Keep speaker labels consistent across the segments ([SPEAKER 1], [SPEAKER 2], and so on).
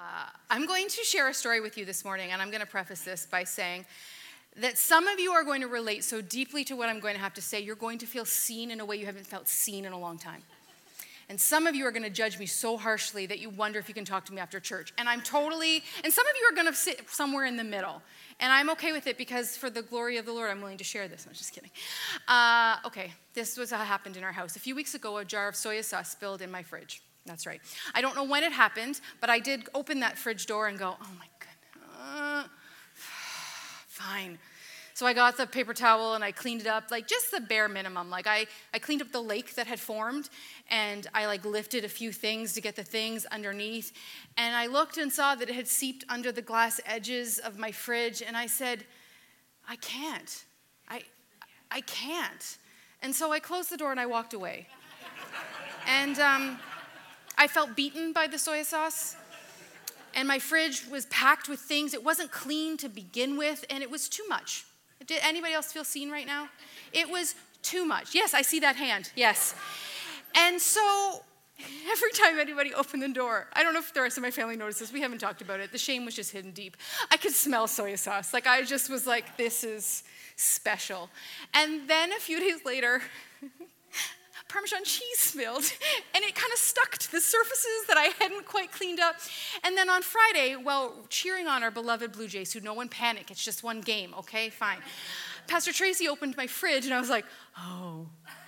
[SPEAKER 1] I'm going to share a story with you this morning, and I'm going to preface this by saying that some of you are going to relate so deeply to what I'm going to have to say, you're going to feel seen in a way you haven't felt seen in a long time. And some of you are going to judge me so harshly that you wonder if you can talk to me after church. And some of you are going to sit somewhere in the middle. And I'm okay with it because for the glory of the Lord, I'm willing to share this. I'm just kidding. Okay, this was what happened in our house. A few weeks ago, a jar of soy sauce spilled in my fridge. That's right. I don't know when it happened, but I did open that fridge door and go, oh my goodness, fine. So I got the paper towel and I cleaned it up, like just the bare minimum. Like I cleaned up the lake that had formed, and I lifted a few things to get the things underneath. And I looked and saw that it had seeped under the glass edges of my fridge, and I said, I can't. I can't. And so I closed the door and I walked away. And I felt beaten by the soy sauce, and my fridge was packed with things. It wasn't clean to begin with, and it was too much. Did anybody else feel seen right now? It was too much. Yes, I see that hand. Yes. And so every time anybody opened the door, I don't know if the rest of my family noticed this. We haven't talked about it. The shame was just hidden deep. I could smell soy sauce. I just was like, this is special. And then a few days later, Parmesan cheese spilled, and it kind of stuck to the surfaces that I hadn't quite cleaned up. And then on Friday, while cheering on our beloved Blue Jays, who no one panic, it's just one game, okay, fine. Pastor Tracy opened my fridge, and I was like, oh,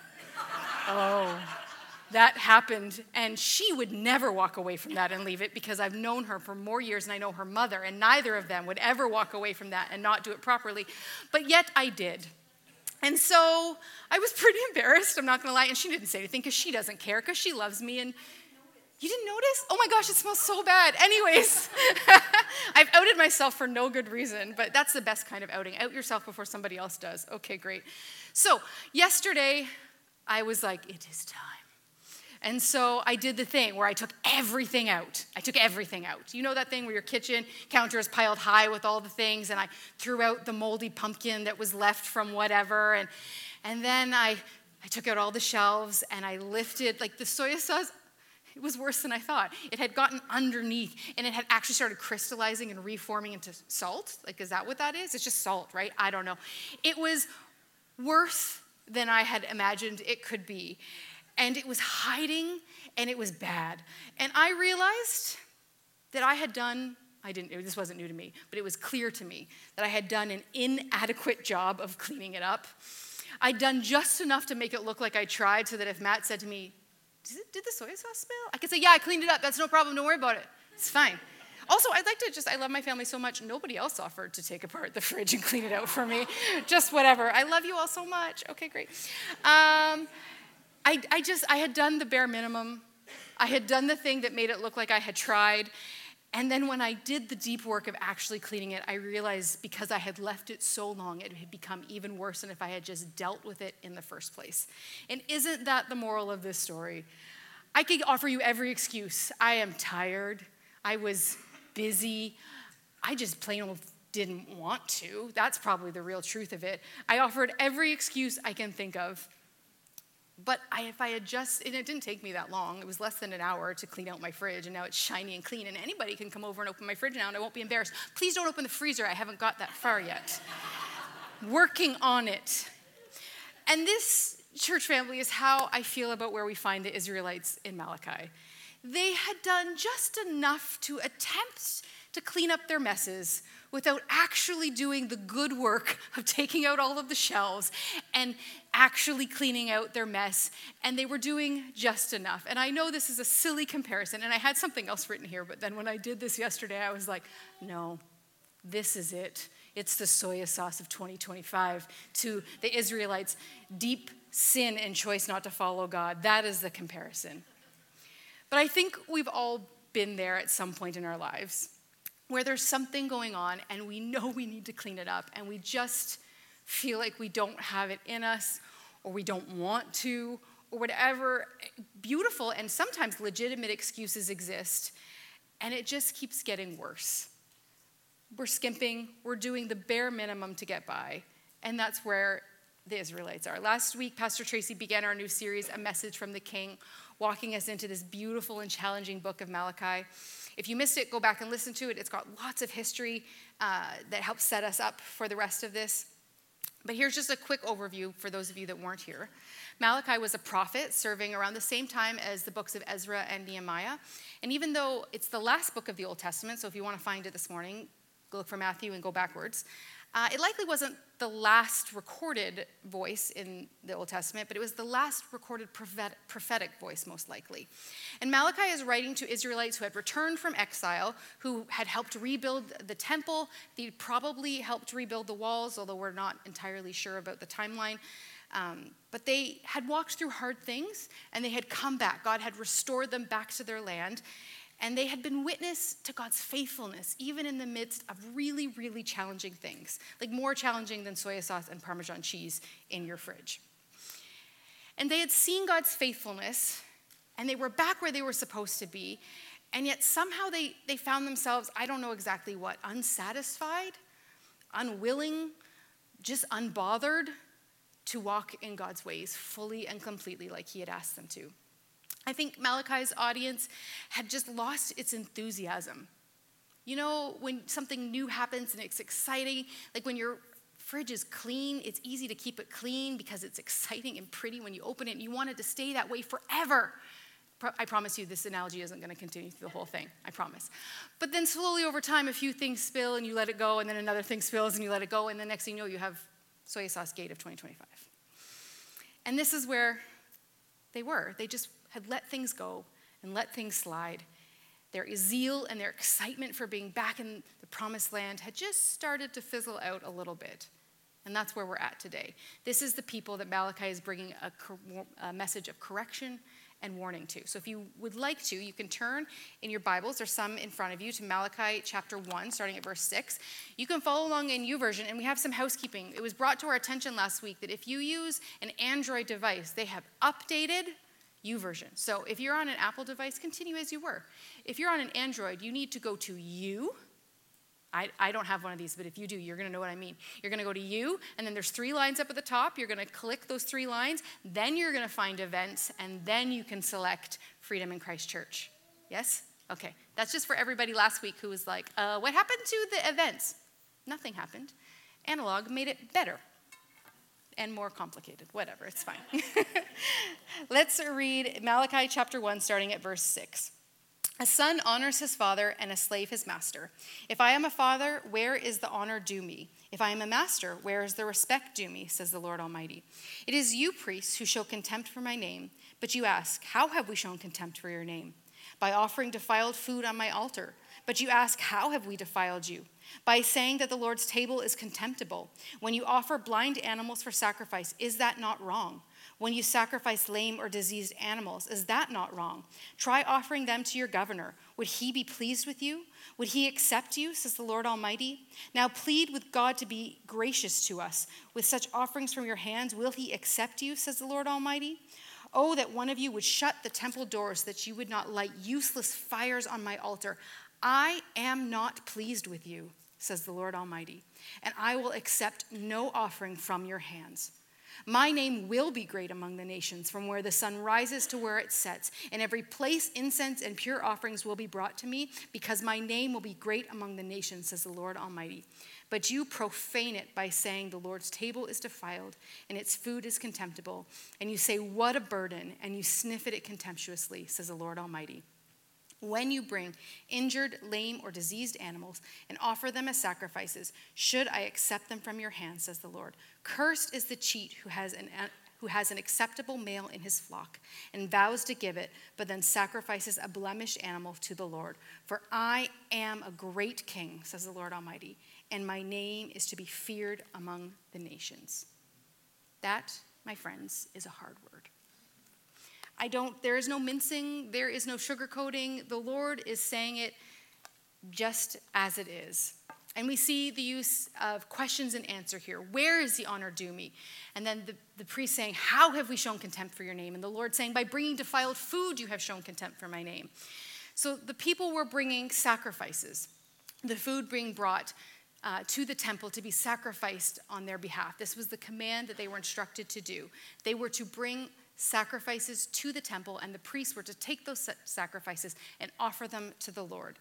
[SPEAKER 1] that happened. And she would never walk away from that and leave it, because I've known her for more years, and I know her mother, and neither of them would ever walk away from that and not do it properly. But yet I did. And so I was pretty embarrassed, I'm not going to lie, and she didn't say anything because she doesn't care, because she loves me. And you didn't notice? Oh my gosh, it smells so bad. Anyways, I've outed myself for no good reason, but that's the best kind of outing. Out yourself before somebody else does. Okay, great. So yesterday, I was like, it is time. And so I did the thing where I took everything out. You know that thing where your kitchen counter is piled high with all the things, and I threw out the moldy pumpkin that was left from whatever, and then I took out all the shelves, and I lifted, the soy sauce, it was worse than I thought. It had gotten underneath, and it had actually started crystallizing and reforming into salt. Is that what that is? It's just salt, right? I don't know. It was worse than I had imagined it could be. And it was hiding, and it was bad. And I realized that I had done, this wasn't new to me, but it was clear to me that I had done an inadequate job of cleaning it up. I'd done just enough to make it look like I tried, so that if Matt said to me, did the soy sauce spill? I could say, yeah, I cleaned it up. That's no problem. Don't worry about it. It's fine. Also, I love my family so much, nobody else offered to take apart the fridge and clean it out for me. Just whatever. I love you all so much. Okay, great. I had done the bare minimum. I had done the thing that made it look like I had tried. And then when I did the deep work of actually cleaning it, I realized because I had left it so long, it had become even worse than if I had just dealt with it in the first place. And isn't that the moral of this story? I could offer you every excuse. I am tired. I was busy. I just plain old didn't want to. That's probably the real truth of it. I offered every excuse I can think of. But if I had and it didn't take me that long. It was less than an hour to clean out my fridge, and now it's shiny and clean, and anybody can come over and open my fridge now, and I won't be embarrassed. Please don't open the freezer. I haven't got that far yet. Working on it. And this, church family, is how I feel about where we find the Israelites in Malachi. They had done just enough to attempt to clean up their messes without actually doing the good work of taking out all of the shelves and actually cleaning out their mess, and they were doing just enough. And I know this is a silly comparison, and I had something else written here, but then when I did this yesterday, I was like, no, this is it. It's the soy sauce of 2025 to the Israelites' deep sin and choice not to follow God. That is the comparison. But I think we've all been there at some point in our lives, where there's something going on and we know we need to clean it up, and we just feel like we don't have it in us, or we don't want to, or whatever beautiful and sometimes legitimate excuses exist, and it just keeps getting worse. We're skimping, we're doing the bare minimum to get by, and that's where the Israelites are. Last week, Pastor Tracy began our new series, A Message from the King, walking us into this beautiful and challenging book of Malachi. If you missed it, go back and listen to it. It's got lots of history that helps set us up for the rest of this. But here's just a quick overview for those of you that weren't here. Malachi was a prophet serving around the same time as the books of Ezra and Nehemiah. And even though it's the last book of the Old Testament, so if you want to find it this morning, go look for Matthew and go backwards. It likely wasn't the last recorded voice in the Old Testament, but it was the last recorded prophetic voice, most likely. And Malachi is writing to Israelites who had returned from exile, who had helped rebuild the temple. They probably helped rebuild the walls, although we're not entirely sure about the timeline. But they had walked through hard things, and they had come back. God had restored them back to their land. And they had been witness to God's faithfulness, even in the midst of really, really challenging things, like more challenging than soy sauce and Parmesan cheese in your fridge. And they had seen God's faithfulness, and they were back where they were supposed to be, and yet somehow they found themselves, I don't know exactly what, unsatisfied, unwilling, just unbothered to walk in God's ways fully and completely like he had asked them to. I think Malachi's audience had just lost its enthusiasm. You know, when something new happens and it's exciting, like when your fridge is clean, it's easy to keep it clean because it's exciting and pretty when you open it, and you want it to stay that way forever. I promise you this analogy isn't going to continue through the whole thing, I promise. But then slowly over time, a few things spill and you let it go, and then another thing spills and you let it go, and the next thing you know, you have soy sauce gate of 2025. And this is where they were. They just had let things go and let things slide. Their zeal and their excitement for being back in the promised land had just started to fizzle out a little bit. And that's where we're at today. This is the people that Malachi is bringing a message of correction and warning to. So if you would like to, you can turn in your Bibles, there's some in front of you, to Malachi chapter 1, starting at verse 6. You can follow along in YouVersion, and we have some housekeeping. It was brought to our attention last week that if you use an Android device, they have updated YouVersion. So if you're on an Apple device, continue as you were. If you're on an Android, you need to go to You. I don't have one of these, but if you do, you're going to know what I mean. You're going to go to You, and then there's 3 lines up at the top. You're going to click those 3 lines. Then you're going to find Events, and then you can select Freedom in Christ Church. Yes? Okay. That's just for everybody last week who was like, what happened to the events? Nothing happened. Analog made it better. And more complicated. Whatever, it's fine. Let's read Malachi chapter 1, starting at verse 6. A son honors his father, and a slave his master. If I am a father, where is the honor due me? If I am a master, where is the respect due me, says the Lord Almighty. It is you, priests, who show contempt for my name. But you ask, how have we shown contempt for your name? By offering defiled food on my altar. But you ask, how have we defiled you? By saying that the Lord's table is contemptible. When you offer blind animals for sacrifice, is that not wrong? When you sacrifice lame or diseased animals, is that not wrong? Try offering them to your governor. Would he be pleased with you? Would he accept you, says the Lord Almighty? Now plead with God to be gracious to us. With such offerings from your hands, will he accept you, says the Lord Almighty? Oh, that one of you would shut the temple doors, that you would not light useless fires on my altar. I am not pleased with you, says the Lord Almighty, and I will accept no offering from your hands. My name will be great among the nations, from where the sun rises to where it sets. In every place, incense and pure offerings will be brought to me, because my name will be great among the nations, says the Lord Almighty. But you profane it by saying the Lord's table is defiled, and its food is contemptible. And you say, what a burden, and you sniff at it contemptuously, says the Lord Almighty. When you bring injured, lame, or diseased animals and offer them as sacrifices, should I accept them from your hand, says the Lord. Cursed is the cheat who has an acceptable male in his flock and vows to give it, but then sacrifices a blemished animal to the Lord. For I am a great king, says the Lord Almighty, and my name is to be feared among the nations. That, my friends, is a hard word. There is no mincing, there is no sugarcoating. The Lord is saying it just as it is. And we see the use of questions and answer here. Where is the honor due me? And then the priest saying, how have we shown contempt for your name? And the Lord saying, by bringing defiled food you have shown contempt for my name. So the people were bringing sacrifices. The food being brought to the temple to be sacrificed on their behalf. This was the command that they were instructed to do. They were to bring sacrifices to the temple, and the priests were to take those sacrifices and offer them to the Lord.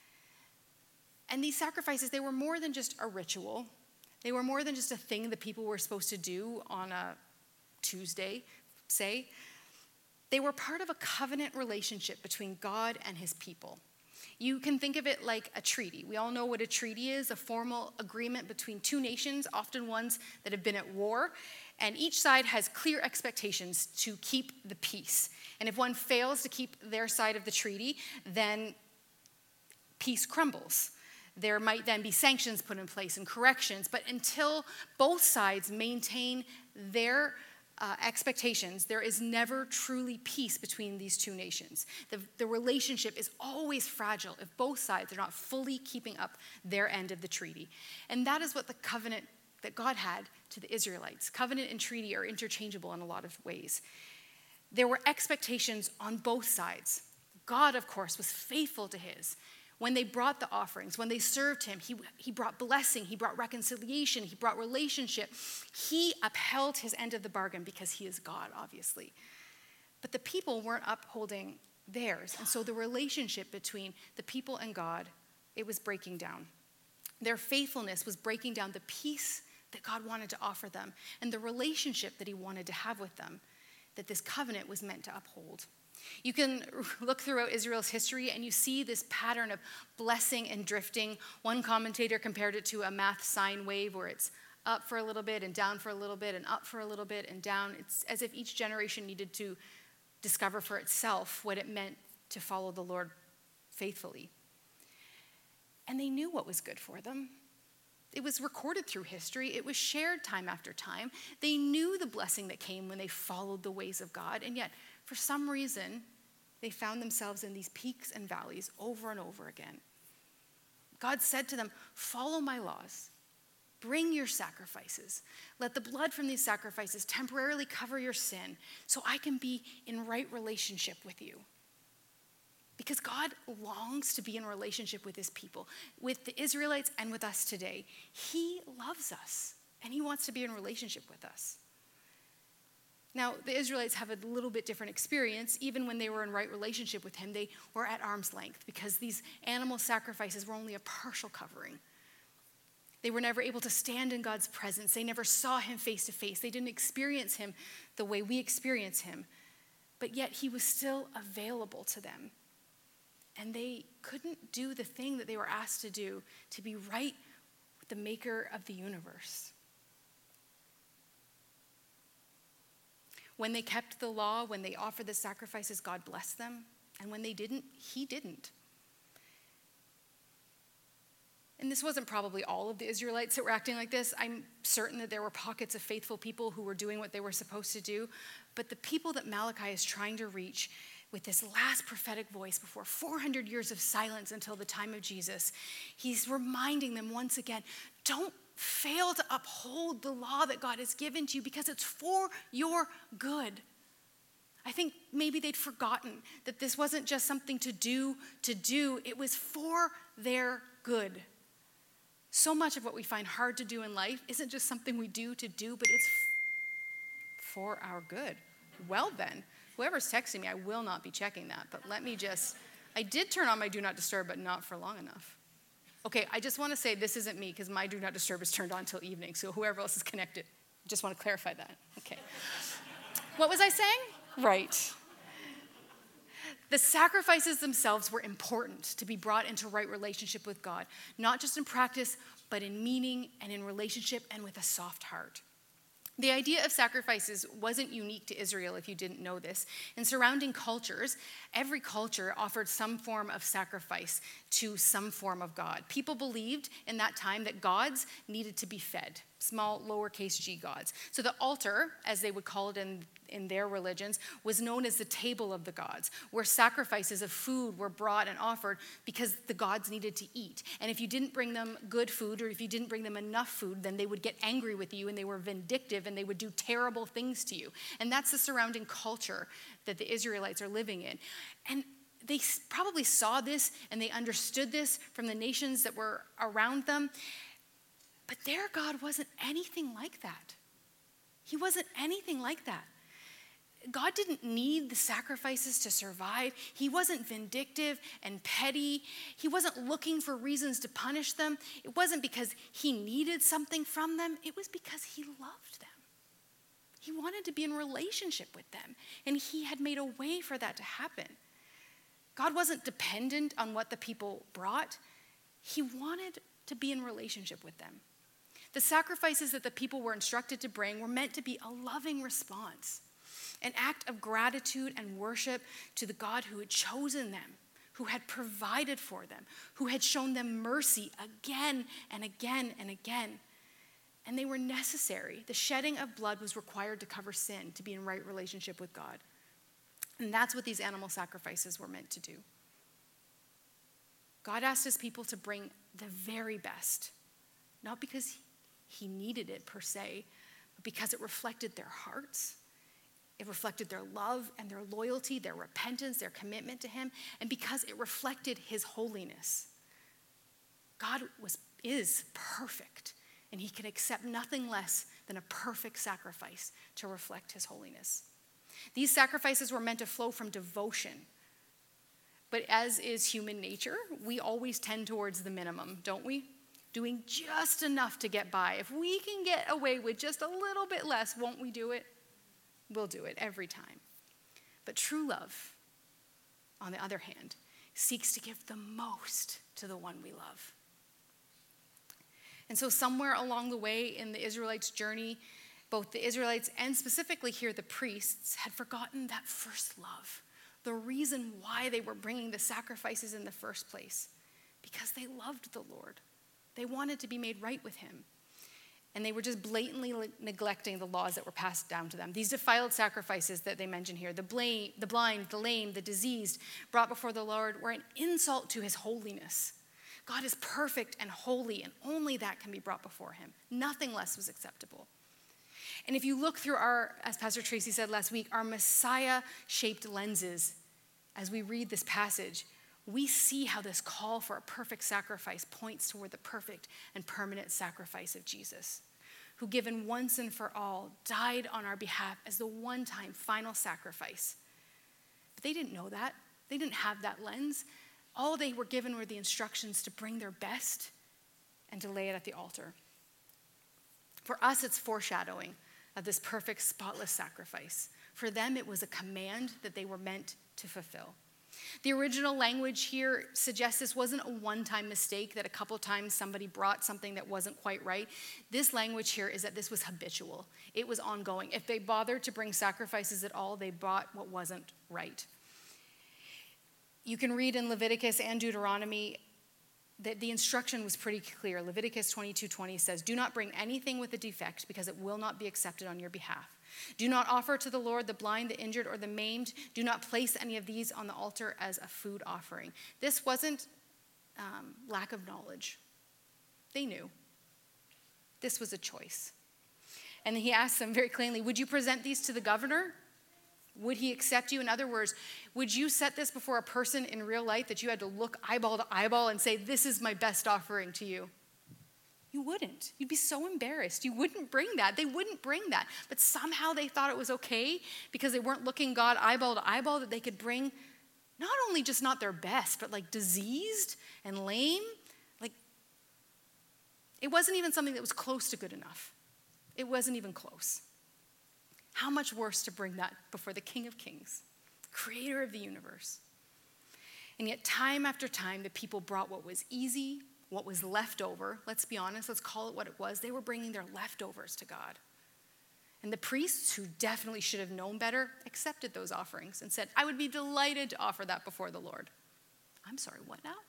[SPEAKER 1] And these sacrifices, they were more than just a ritual. They were more than just a thing that people were supposed to do on a Tuesday, say. They were part of a covenant relationship between God and his people. You can think of it like a treaty. We all know what a treaty is, a formal agreement between two nations, often ones that have been at war, and each side has clear expectations to keep the peace. And if one fails to keep their side of the treaty, then peace crumbles. There might then be sanctions put in place and corrections, but until both sides maintain their expectations, there is never truly peace between these two nations. The relationship is always fragile if both sides are not fully keeping up their end of the treaty. And that is what the covenant that God had to the Israelites. Covenant and treaty are interchangeable in a lot of ways. There were expectations on both sides. God, of course, was faithful to his. When they brought the offerings, when they served him, he brought blessing, he brought reconciliation, he brought relationship. He upheld his end of the bargain because he is God, obviously. But the people weren't upholding theirs. And so the relationship between the people and God, it was breaking down. Their faithfulness was breaking down the peace that God wanted to offer them and the relationship that he wanted to have with them, that this covenant was meant to uphold. You can look throughout Israel's history and you see this pattern of blessing and drifting. One commentator compared it to a math sine wave where it's up for a little bit and down for a little bit and up for a little bit and down. It's as if each generation needed to discover for itself what it meant to follow the Lord faithfully. And they knew what was good for them. It was recorded through history. It was shared time after time. They knew the blessing that came when they followed the ways of God, and yet for some reason, they found themselves in these peaks and valleys over and over again. God said to them, follow my laws. Bring your sacrifices. Let the blood from these sacrifices temporarily cover your sin so I can be in right relationship with you. Because God longs to be in relationship with his people, with the Israelites and with us today. He loves us and he wants to be in relationship with us. Now, the Israelites have a little bit different experience. Even when they were in right relationship with him, they were at arm's length because these animal sacrifices were only a partial covering. They were never able to stand in God's presence. They never saw him face to face. They didn't experience him the way we experience him. But yet he was still available to them. And they couldn't do the thing that they were asked to do, to be right with the maker of the universe. When they kept the law, when they offered the sacrifices, God blessed them. And when they didn't, he didn't. And this wasn't probably all of the Israelites that were acting like this. I'm certain that there were pockets of faithful people who were doing what they were supposed to do. But the people that Malachi is trying to reach with this last prophetic voice before 400 years of silence until the time of Jesus, he's reminding them once again, don't fail to uphold the law that God has given to you because it's for your good. I think maybe they'd forgotten that this wasn't just something to do. It was for their good. So much of what we find hard to do in life isn't just something we do, but it's for our good. Well then, whoever's texting me, I will not be checking that, but I did turn on my do not disturb, but not for long enough. Okay, I just want to say this isn't me because my do not disturb is turned on until evening, so whoever else is connected, I just want to clarify that. Okay. What was I saying? Right. The sacrifices themselves were important to be brought into right relationship with God, not just in practice, but in meaning and in relationship and with a soft heart. The idea of sacrifices wasn't unique to Israel, if you didn't know this. In surrounding cultures, every culture offered some form of sacrifice to some form of God. People believed in that time that gods needed to be fed, small lowercase g gods. So the altar, as they would call it in their religions, was known as the table of the gods, where sacrifices of food were brought and offered because the gods needed to eat. And if you didn't bring them good food, or if you didn't bring them enough food, then they would get angry with you and they were vindictive and they would do terrible things to you. And that's the surrounding culture that the Israelites are living in. And they probably saw this and they understood this from the nations that were around them. But their God wasn't anything like that. He wasn't anything like that. God didn't need the sacrifices to survive. He wasn't vindictive and petty. He wasn't looking for reasons to punish them. It wasn't because he needed something from them. It was because he loved them. He wanted to be in relationship with them, and he had made a way for that to happen. God wasn't dependent on what the people brought. He wanted to be in relationship with them. The sacrifices that the people were instructed to bring were meant to be a loving response, an act of gratitude and worship to the God who had chosen them, who had provided for them, who had shown them mercy again and again and again. And they were necessary. The shedding of blood was required to cover sin, to be in right relationship with God. And that's what these animal sacrifices were meant to do. God asked his people to bring the very best, not because he needed it per se, but because it reflected their hearts. It reflected their love and their loyalty, their repentance, their commitment to him, and because it reflected his holiness. God is perfect, and he can accept nothing less than a perfect sacrifice to reflect his holiness. These sacrifices were meant to flow from devotion. But as is human nature, we always tend towards the minimum, don't we? Doing just enough to get by. If we can get away with just a little bit less, won't we do it? We'll do it every time. But true love, on the other hand, seeks to give the most to the one we love. And so somewhere along the way in the Israelites' journey, both the Israelites and specifically here the priests had forgotten that first love, the reason why they were bringing the sacrifices in the first place, because they loved the Lord. They wanted to be made right with him. And they were just blatantly neglecting the laws that were passed down to them. These defiled sacrifices that they mention here, the blind, the lame, the diseased, brought before the Lord, were an insult to his holiness. God is perfect and holy, and only that can be brought before him. Nothing less was acceptable. And if you look through our, as Pastor Tracy said last week, our Messiah-shaped lenses, as we read this passage, we see how this call for a perfect sacrifice points toward the perfect and permanent sacrifice of Jesus, who, given once and for all, died on our behalf as the one-time final sacrifice. But they didn't know that. They didn't have that lens. All they were given were the instructions to bring their best and to lay it at the altar. For us, it's foreshadowing of this perfect, spotless sacrifice. For them, it was a command that they were meant to fulfill. The original language here suggests this wasn't a one-time mistake, that a couple times somebody brought something that wasn't quite right. This language here is that this was habitual. It was ongoing. If they bothered to bring sacrifices at all, they brought what wasn't right. You can read in Leviticus and Deuteronomy that the instruction was pretty clear. Leviticus 22:20 says, "Do not bring anything with a defect, because it will not be accepted on your behalf. Do not offer to the Lord the blind, the injured, or the maimed. Do not place any of these on the altar as a food offering." This wasn't lack of knowledge. They knew. This was a choice. And he asked them very plainly, would you present these to the governor? Would he accept you? In other words, would you set this before a person in real life that you had to look eyeball to eyeball and say, this is my best offering to you? You wouldn't. You'd be so embarrassed. You wouldn't bring that. They wouldn't bring that. But somehow they thought it was okay because they weren't looking God eyeball to eyeball, that they could bring not only just not their best, but like diseased and lame. Like, it wasn't even something that was close to good enough. It wasn't even close. How much worse to bring that before the King of Kings, creator of the universe. And yet time after time, the people brought what was easy, what was left over. Let's be honest, let's call it what it was. They were bringing their leftovers to God. And the priests, who definitely should have known better, accepted those offerings and said, I would be delighted to offer that before the Lord. I'm sorry, what now?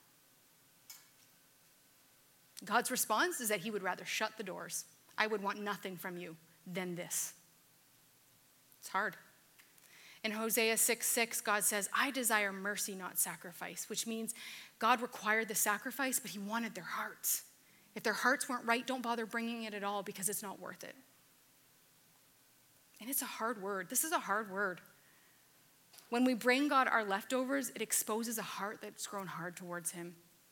[SPEAKER 1] God's response is that he would rather shut the doors. I would want nothing from you than this. It's hard. In Hosea 6:6, God says, I desire mercy, not sacrifice, which means God required the sacrifice, but he wanted their hearts. If their hearts weren't right, don't bother bringing it at all because it's not worth it. And it's a hard word. This is a hard word. When we bring God our leftovers, it exposes a heart that's grown hard towards him.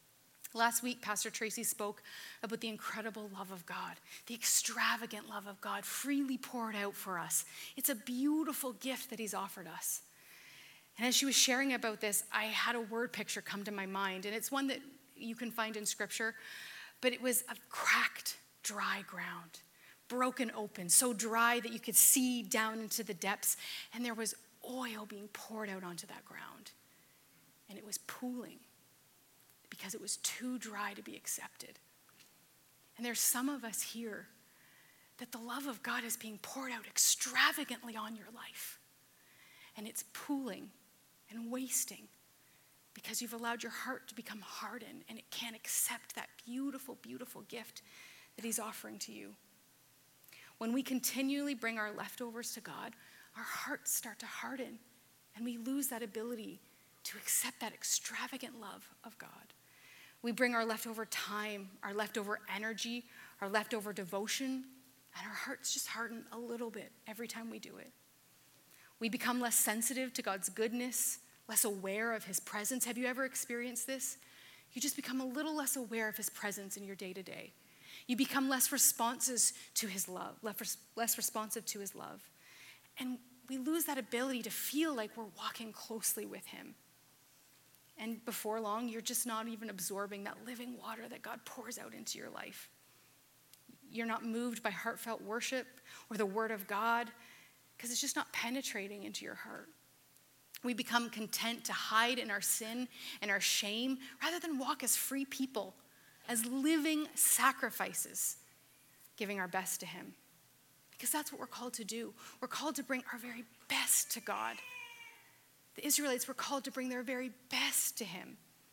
[SPEAKER 1] Last week, Pastor Tracy spoke about the incredible love of God, the extravagant love of God freely poured out for us. It's a beautiful gift that he's offered us. And as she was sharing about this, I had a word picture come to my mind, and it's one that you can find in Scripture, but it was a cracked, dry ground, broken open, so dry that you could see down into the depths, and there was oil being poured out onto that ground, and it was pooling, because it was too dry to be accepted. And there's some of us here that the love of God is being poured out extravagantly on your life. And it's pooling and wasting because you've allowed your heart to become hardened and it can't accept that beautiful, beautiful gift that he's offering to you. When we continually bring our leftovers to God, our hearts start to harden and we lose that ability to accept that extravagant love of God. We bring our leftover time, our leftover energy, our leftover devotion, and our hearts just harden a little bit every time we do it. We become less sensitive to God's goodness, less aware of his presence. Have you ever experienced this? You just become a little less aware of his presence in your day-to-day. You become less responsive to his love, less responsive to his love. And we lose that ability to feel like we're walking closely with him. And before long, you're just not even absorbing that living water that God pours out into your life. You're not moved by heartfelt worship or the word of God because it's just not penetrating into your heart. We become content to hide in our sin and our shame rather than walk as free people, as living sacrifices, giving our best to him. Because that's what we're called to do. We're called to bring our very best to God. The Israelites were called to bring their very best to him.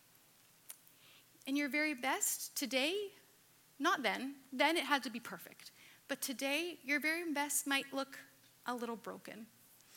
[SPEAKER 1] And your very best today, not then. Then it had to be perfect. But today, your very best might look a little broken.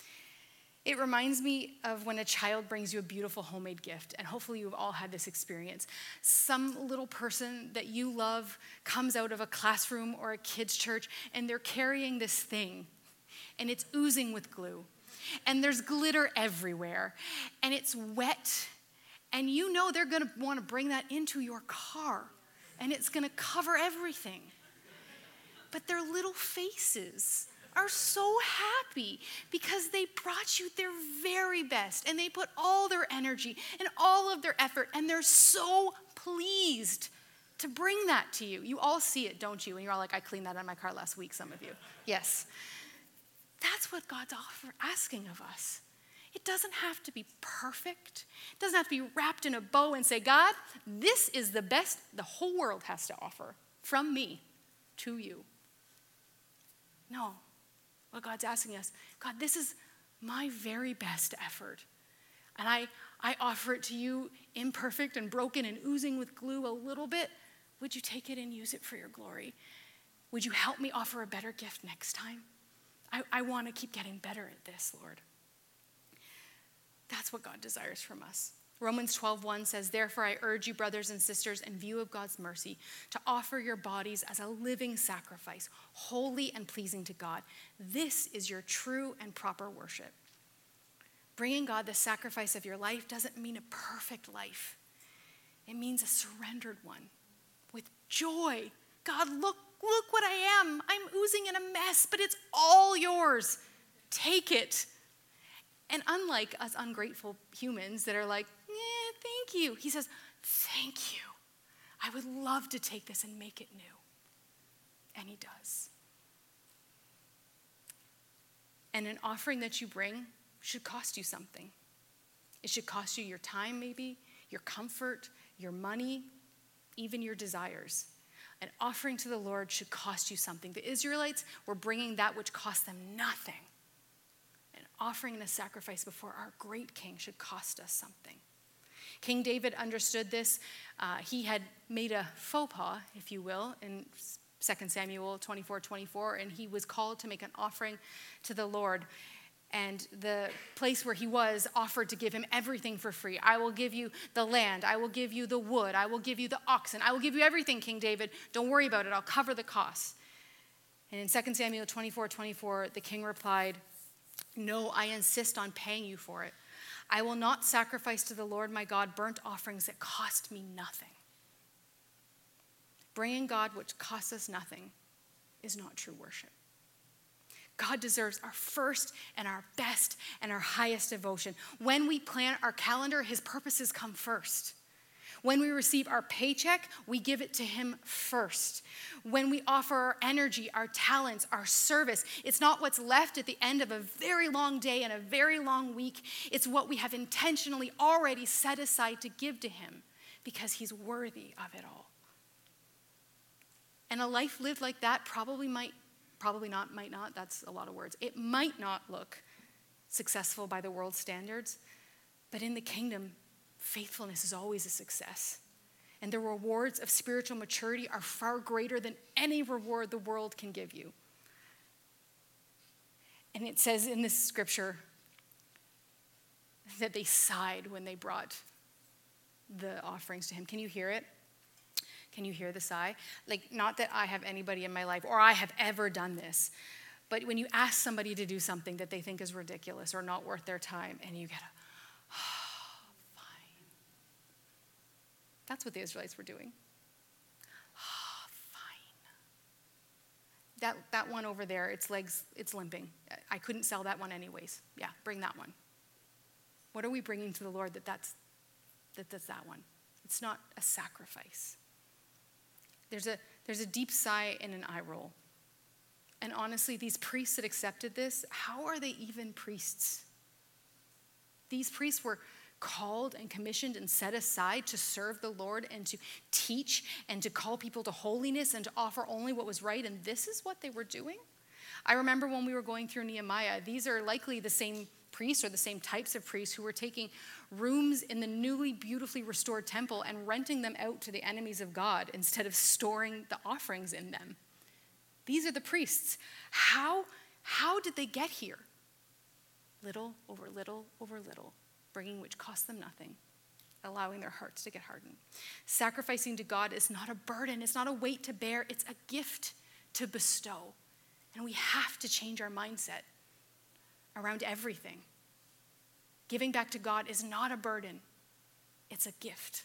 [SPEAKER 1] It reminds me of when a child brings you a beautiful homemade gift, and hopefully you've all had this experience. Some little person that you love comes out of a classroom or a kid's church, and they're carrying this thing, and it's oozing with glue. And there's glitter everywhere, and it's wet, and you know they're going to want to bring that into your car, and it's going to cover everything. But their little faces are so happy because they brought you their very best, and they put all their energy and all of their effort, and they're so pleased to bring that to you. You all see it, don't you? And you're all like, I cleaned that out of my car last week, some of you. Yes. That's what God's asking of us. It doesn't have to be perfect. It doesn't have to be wrapped in a bow and say, God, this is the best the whole world has to offer from me to you. No. What God's asking us, God, this is my very best effort. And I offer it to you imperfect and broken and oozing with glue a little bit. Would you take it and use it for your glory? Would you help me offer a better gift next time? I want to keep getting better at this, Lord. That's what God desires from us. Romans 12:1 says, therefore I urge you, brothers and sisters, in view of God's mercy, to offer your bodies as a living sacrifice, holy and pleasing to God. This is your true and proper worship. Bringing God the sacrifice of your life doesn't mean a perfect life. It means a surrendered one with joy. God, look what I am. I'm oozing in a mess, but it's all yours. Take it. And unlike us ungrateful humans that are like, thank you. He says, thank you. I would love to take this and make it new. And he does. And an offering that you bring should cost you something. It should cost you your time maybe, your comfort, your money, even your desires. An offering to the Lord should cost you something. The Israelites were bringing that which cost them nothing. An offering and a sacrifice before our great king should cost us something. King David understood this. He had made a faux pas, if you will, in 2 Samuel 24:24, and he was called to make an offering to the Lord. And the place where he was offered to give him everything for free. I will give you the land. I will give you the wood. I will give you the oxen. I will give you everything, King David. Don't worry about it. I'll cover the costs. And in 2 Samuel 24:24, the king replied, no, I insist on paying you for it. I will not sacrifice to the Lord my God burnt offerings that cost me nothing. bringing God which costs us nothing is not true worship. God deserves our first and our best and our highest devotion. When we plan our calendar, his purposes come first. When we receive our paycheck, we give it to him first. When we offer our energy, our talents, our service, it's not what's left at the end of a very long day and a very long week. It's what we have intentionally already set aside to give to him because he's worthy of it all. And a life lived like that probably not, that's a lot of words. It might not look successful by the world's standards, but in the kingdom, faithfulness is always a success. And the rewards of spiritual maturity are far greater than any reward the world can give you. And it says in this scripture that they sighed when they brought the offerings to him. Can you hear it? Can you hear the sigh? Like, not that I have anybody in my life or I have ever done this, but when you ask somebody to do something that they think is ridiculous or not worth their time, and you get a, that's what the Israelites were doing. Fine. That one over there, its legs, it's limping. I couldn't sell that one anyways. Yeah, bring that one. What are we bringing to the Lord that's that one? It's not a sacrifice. There's a deep sigh and an eye roll. And honestly, these priests that accepted this, how are they even priests? These priests were called and commissioned and set aside to serve the Lord and to teach and to call people to holiness and to offer only what was right. And this is what they were doing. I remember when we were going through Nehemiah, these are likely the same priests or the same types of priests who were taking rooms in the newly beautifully restored temple and renting them out to the enemies of God instead of storing the offerings in them. These are the priests. How did they get here? Little over little over little, bringing which cost them nothing, allowing their hearts to get hardened. Sacrificing to God is not a burden. It's not a weight to bear. It's a gift to bestow. And we have to change our mindset around everything. Giving back to God is not a burden. It's a gift.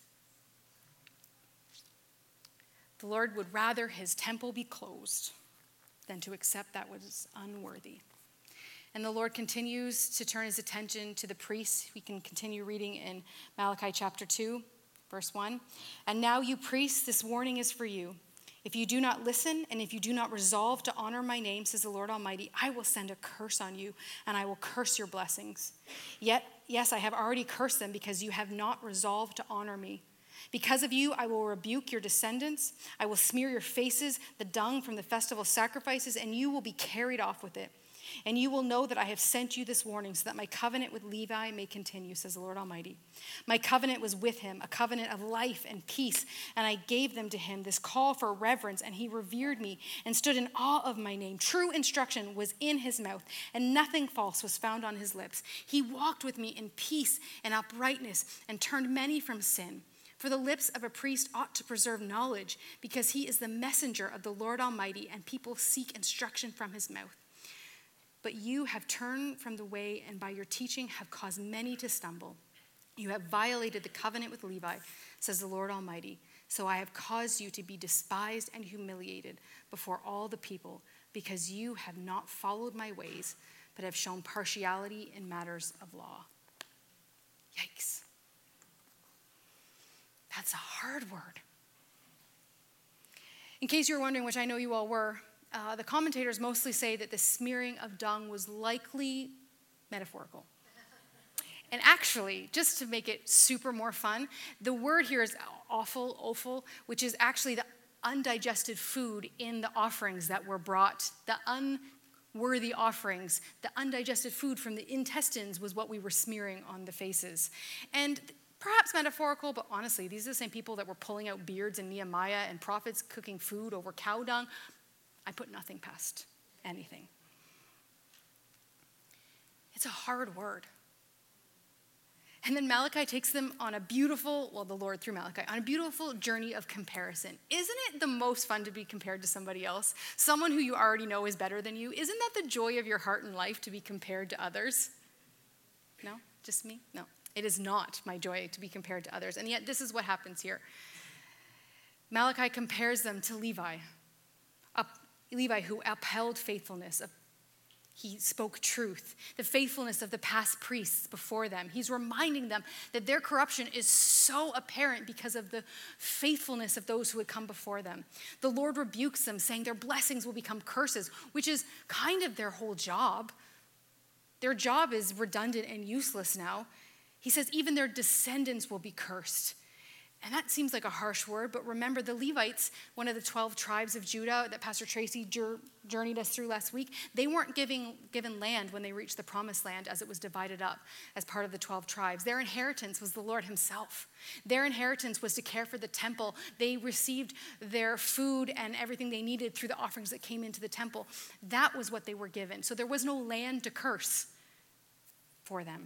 [SPEAKER 1] The Lord would rather his temple be closed than to accept that which is unworthy. And the Lord continues to turn his attention to the priests. We can continue reading in Malachi chapter 2, verse 1. And now you priests, this warning is for you. If you do not listen and if you do not resolve to honor my name, says the Lord Almighty, I will send a curse on you and I will curse your blessings. Yet, yes, I have already cursed them because you have not resolved to honor me. Because of you, I will rebuke your descendants. I will smear your faces, the dung from the festival sacrifices, and you will be carried off with it. And you will know that I have sent you this warning so that my covenant with Levi may continue, says the Lord Almighty. My covenant was with him, a covenant of life and peace, and I gave them to him this call for reverence, and he revered me and stood in awe of my name. True instruction was in his mouth, and nothing false was found on his lips. He walked with me in peace and uprightness and turned many from sin. For the lips of a priest ought to preserve knowledge, because he is the messenger of the Lord Almighty, and people seek instruction from his mouth. But you have turned from the way, and by your teaching have caused many to stumble. You have violated the covenant with Levi, says the Lord Almighty. So I have caused you to be despised and humiliated before all the people, because you have not followed my ways, but have shown partiality in matters of law. Yikes. That's a hard word. In case you were wondering, which I know you all were, the commentators mostly say that the smearing of dung was likely metaphorical. And actually, just to make it super more fun, the word here is offal, which is actually the undigested food in the offerings that were brought. The unworthy offerings, the undigested food from the intestines was what we were smearing on the faces. And perhaps metaphorical, but honestly, these are the same people that were pulling out beards in Nehemiah and prophets cooking food over cow dung. I put nothing past anything. It's a hard word. And then Malachi takes them on a beautiful, the Lord through Malachi, on a beautiful journey of comparison. Isn't it the most fun to be compared to somebody else? Someone who you already know is better than you? Isn't that the joy of your heart and life, to be compared to others? No? Just me? No. It is not my joy to be compared to others. And yet this is what happens here. Malachi compares them to Levi, Levi who upheld faithfulness. He spoke truth, the faithfulness of the past priests before them. He's reminding them that their corruption is so apparent because of the faithfulness of those who had come before them. The Lord rebukes them, saying their blessings will become curses, which is kind of their whole job. Their job is redundant and useless now. He says even their descendants will be cursed. And that seems like a harsh word, but remember the Levites, one of the 12 tribes of Judah that Pastor Tracy journeyed us through last week, they weren't given land when they reached the promised land as it was divided up as part of the 12 tribes. Their inheritance was the Lord himself. Their inheritance was to care for the temple. They received their food and everything they needed through the offerings that came into the temple. That was what they were given. So there was no land to curse for them.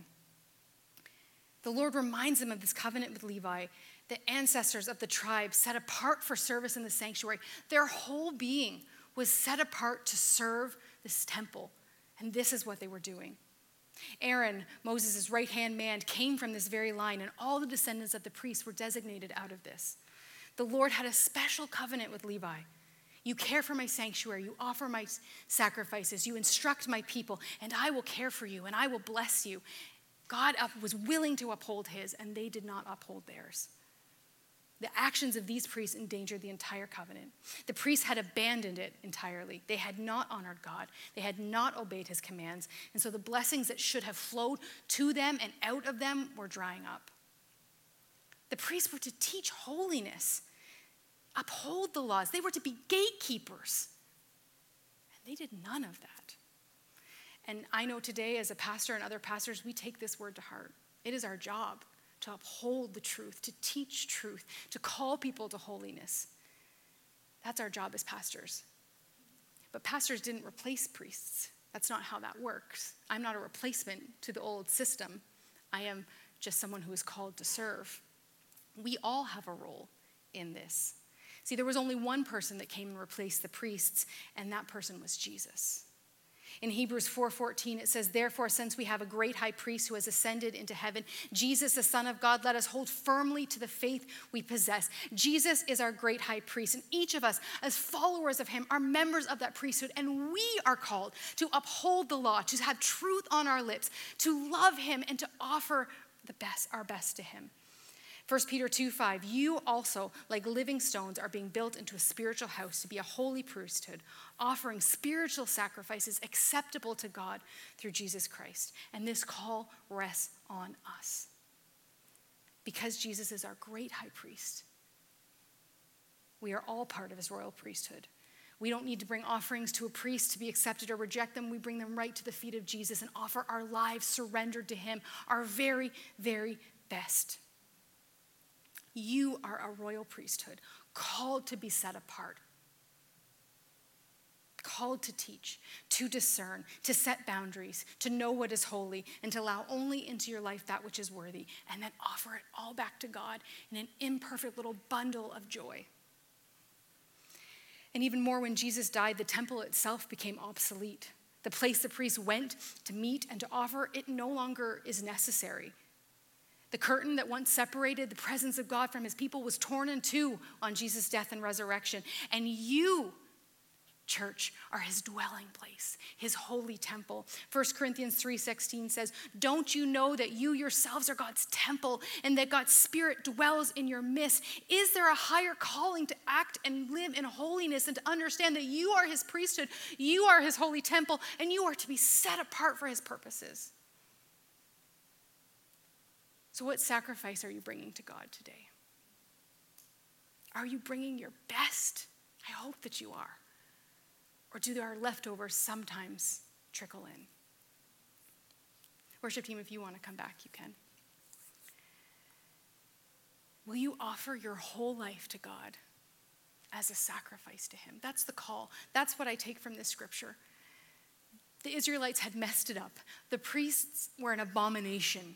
[SPEAKER 1] The Lord reminds them of this covenant with Levi, the ancestors of the tribe set apart for service in the sanctuary. Their whole being was set apart to serve this temple. And this is what they were doing. Aaron, Moses' right-hand man, came from this very line, and all the descendants of the priests were designated out of this. The Lord had a special covenant with Levi. You care for my sanctuary, you offer my sacrifices, you instruct my people, and I will care for you, and I will bless you. God was willing to uphold his, and they did not uphold theirs. The actions of these priests endangered the entire covenant. The priests had abandoned it entirely. They had not honored God. They had not obeyed his commands. And so the blessings that should have flowed to them and out of them were drying up. The priests were to teach holiness, uphold the laws. They were to be gatekeepers. And they did none of that. And I know today as a pastor and other pastors, we take this word to heart. It is our job to uphold the truth, to teach truth, to call people to holiness. That's our job as pastors. But pastors didn't replace priests. That's not how that works. I'm not a replacement to the old system. I am just someone who is called to serve. We all have a role in this. See, there was only one person that came and replaced the priests, and that person was Jesus. In Hebrews 4:14, it says, therefore, since we have a great high priest who has ascended into heaven, Jesus, the Son of God, let us hold firmly to the faith we possess. Jesus is our great high priest, and each of us, as followers of him, are members of that priesthood, and we are called to uphold the law, to have truth on our lips, to love him, and to offer our best to him. 1 Peter 2:5, you also, like living stones, are being built into a spiritual house to be a holy priesthood, offering spiritual sacrifices acceptable to God through Jesus Christ. And this call rests on us. Because Jesus is our great high priest, we are all part of his royal priesthood. We don't need to bring offerings to a priest to be accepted or reject them. We bring them right to the feet of Jesus and offer our lives surrendered to him, our very, very best. You are a royal priesthood, called to be set apart, called to teach, to discern, to set boundaries, to know what is holy, and to allow only into your life that which is worthy, and then offer it all back to God in an imperfect little bundle of joy. And even more, when Jesus died, the temple itself became obsolete. The place the priests went to meet and to offer, it no longer is necessary. The curtain that once separated the presence of God from his people was torn in two on Jesus' death and resurrection. And you, church, are his dwelling place, his holy temple. 1 Corinthians 3:16 says, don't you know that you yourselves are God's temple and that God's Spirit dwells in your midst? Is there a higher calling to act and live in holiness and to understand that you are his priesthood, you are his holy temple, and you are to be set apart for his purposes? So what sacrifice are you bringing to God today? Are you bringing your best? I hope that you are. Or do our leftovers sometimes trickle in? Worship team, if you want to come back, you can. Will you offer your whole life to God as a sacrifice to him? That's the call. That's what I take from this scripture. The Israelites had messed it up. The priests were an abomination.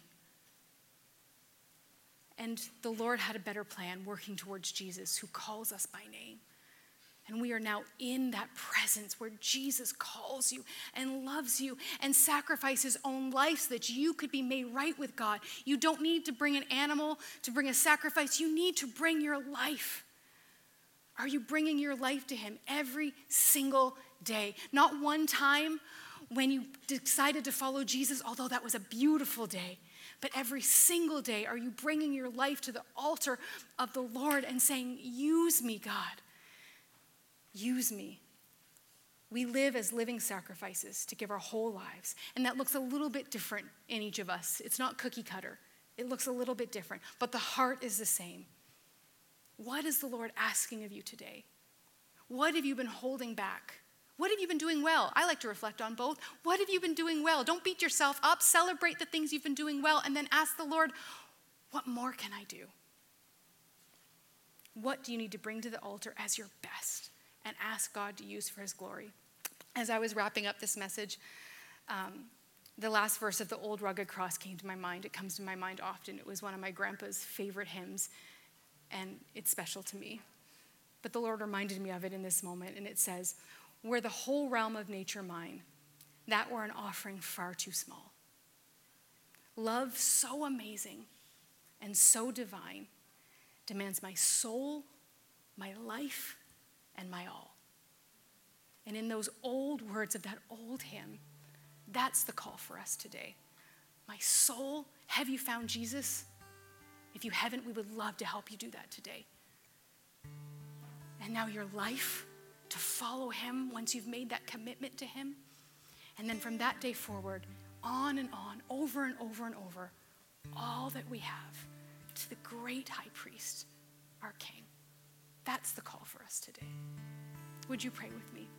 [SPEAKER 1] And the Lord had a better plan, working towards Jesus, who calls us by name. And we are now in that presence where Jesus calls you and loves you and sacrificed his own life so that you could be made right with God. You don't need to bring an animal to bring a sacrifice. You need to bring your life. Are you bringing your life to him every single day? Not one time when you decided to follow Jesus, although that was a beautiful day, but every single day, are you bringing your life to the altar of the Lord and saying, use me, God. Use me. We live as living sacrifices to give our whole lives. And that looks a little bit different in each of us. It's not cookie cutter. It looks a little bit different, but the heart is the same. What is the Lord asking of you today? What have you been holding back? What have you been doing well? I like to reflect on both. What have you been doing well? Don't beat yourself up. Celebrate the things you've been doing well, and then ask the Lord, what more can I do? What do you need to bring to the altar as your best and ask God to use for his glory? As I was wrapping up this message, the last verse of the Old Rugged Cross came to my mind. It comes to my mind often. It was one of my grandpa's favorite hymns, and it's special to me. But the Lord reminded me of it in this moment, and it says, were the whole realm of nature mine, that were an offering far too small. Love so amazing and so divine demands my soul, my life, and my all. And in those old words of that old hymn, that's the call for us today. My soul, have you found Jesus? If you haven't, we would love to help you do that today. And now your life, to follow him once you've made that commitment to him. And then from that day forward, on and on, over and over and over, all that we have to the great high priest, our King. That's the call for us today. Would you pray with me?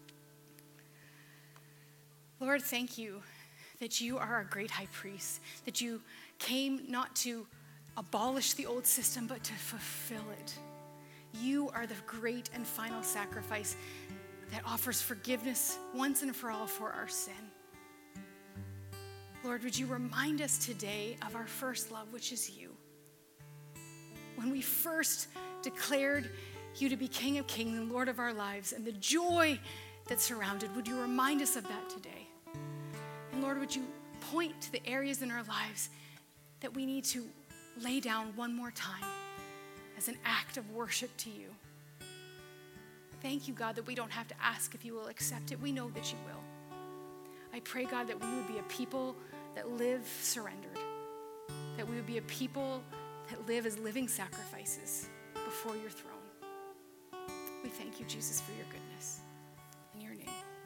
[SPEAKER 1] Lord, thank you that you are our great high priest, that you came not to abolish the old system, but to fulfill it. You are the great and final sacrifice that offers forgiveness once and for all for our sin. Lord, would you remind us today of our first love, which is you. When we first declared you to be King of Kings and Lord of our lives, and the joy that surrounded, would you remind us of that today? And Lord, would you point to the areas in our lives that we need to lay down one more time as an act of worship to you. Thank you, God, that we don't have to ask if you will accept it. We know that you will. I pray, God, that we would be a people that live surrendered, that we would be a people that live as living sacrifices before your throne. We thank you, Jesus, for your goodness. In your name.